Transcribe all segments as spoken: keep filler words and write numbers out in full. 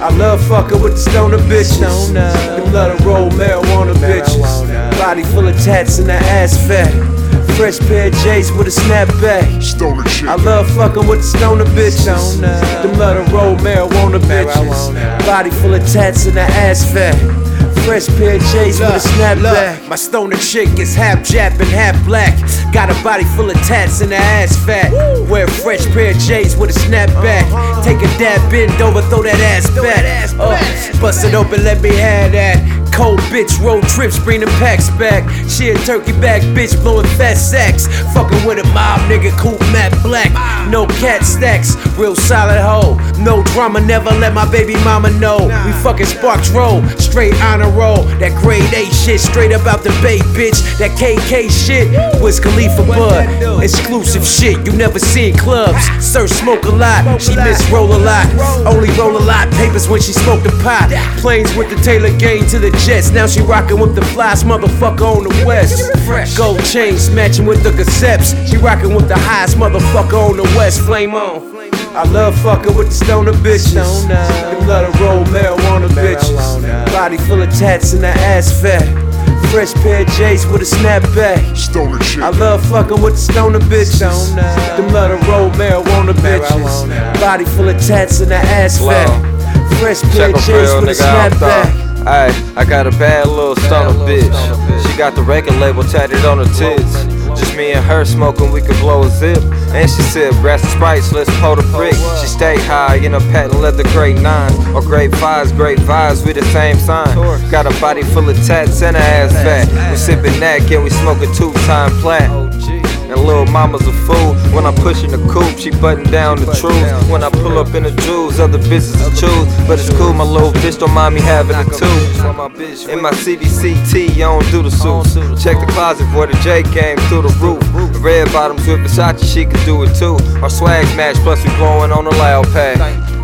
I love fucking with the stoner bitches. Them let her roll marijuana bitches. Body full of tats and the ass fat. Fresh pair of J's with a snapback. Stoner shit. I love fucking with the stoner bitches. Them let her roll marijuana bitches. Body full of tats and the ass fat. Fresh pair of J's with a snapback. Look, my stoner chick is half Jap and half black. Got a body full of tats and her ass fat. Woo. Wear a fresh pair of J's with a snapback. Uh-huh. Take a dab, bend over, throw that ass throw back. That ass uh, bust it open, let me have that. Cold bitch, road trips, bring them packs back. She a turkey bag bitch, blowing fat sacks. Fucking with a mob nigga, cool matte black. No cat stacks, real solid hoe. No drama, never let my baby mama know. We fucking Sparks roll, straight honor roll. That grade A shit, straight up out the Bay, bitch. That K K shit, Wiz Khalifa bud. Exclusive shit, you never seen clubs. Sir smoke a lot, she miss roll a lot. Only roll a lot, papers when she smoke the pot. Planes with the Taylor gang to the jets. Now she rockin' with the flies, motherfucker on the west. Gold chains matching with the Gazeps. She rockin' with the highest motherfucker on the west. Flame on. I love fuckin' with the stoner bitches. Them let her roll marijuana bitches. Body full of tats and the ass fat. Fresh pair of J's with a snapback. Stoner shit. I love fucking with the stoner bitches. Them let her roll marijuana bitches. Body full of tats and the ass fat. Fresh pair of J's with a snapback. Ayy, I got a bad little stoner bitch. She got the record label tatted on her tits. Just me and her smoking, we could blow a zip. And she sip grass and Sprites, let's pull the brick. She stay high in a patent leather grade nines. Or grade fives, great vibes, we the same sign. Got a body full of tats and a ass fat. We sippin' that, and we smoking two-time plat. And lil' mama's a fool. When I push in the coupe, she button down the truth. When I pull up in the jewels, other bitches is choose. But it's cool, my little bitch don't mind me having a tooth. In my C D C T, I don't do the suits. Check the closet for the J came through the roof. Red bottoms with Versace, she can do it too. Our swag match, plus we blowing on the loud pad.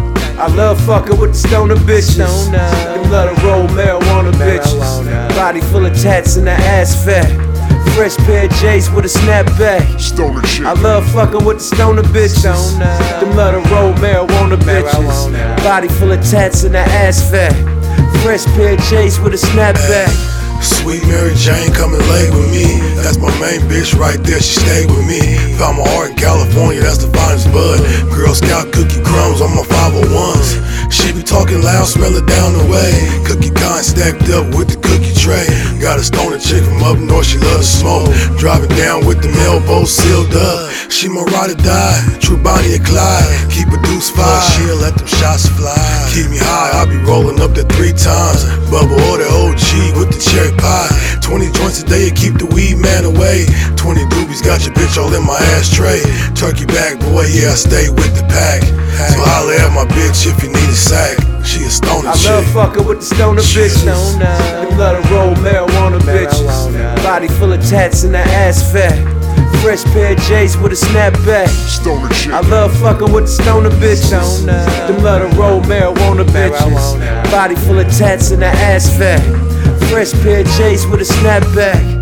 I love fucking with the stoner bitches. Them let her roll marijuana bitches. Body full of tats and the ass fat. Fresh pair of J's with a snapback. Stoner shit. I love fucking with the stoner bitches. Them let her roll marijuana bitches. Body full of tats and the ass fat. Fresh pair of J's with a snapback. Sweet Mary Jane coming late with me. That's my main bitch right there, she stayed with me. Found my heart in California, that's the finest bud. Girl Scout cookie crumbs on my five oh ones. She be talking loud, smell it down the way. Cookie kind stacked up with the cookie tray. Got a stoner chick from up north, she love to smoke. Driving down with them elbows sealed up. She my ride or die, true Bonnie and Clyde. Keep a deuce five, she'll let them shots fly. Keep me high, I be rolling up there three times. Bubba or the O G with the cherry pie. Twenty joints a day to keep the weed man away. Twenty doobies got your bitch all in my ashtray. Turkey back boy, yeah I stay with the pack. So holla at my bitch if you need a sack. She a stoner I chick. love fucking with the stoner bitches. Them let her roll marijuana bitches. Body full of tats and the ass fat. Fresh pair of J's with a snapback. Stoner shit. I love fucking with the stoner bitches. Them let her roll marijuana bitches. Body full of tats and the ass fat. Fresh pair of J's with a snapback.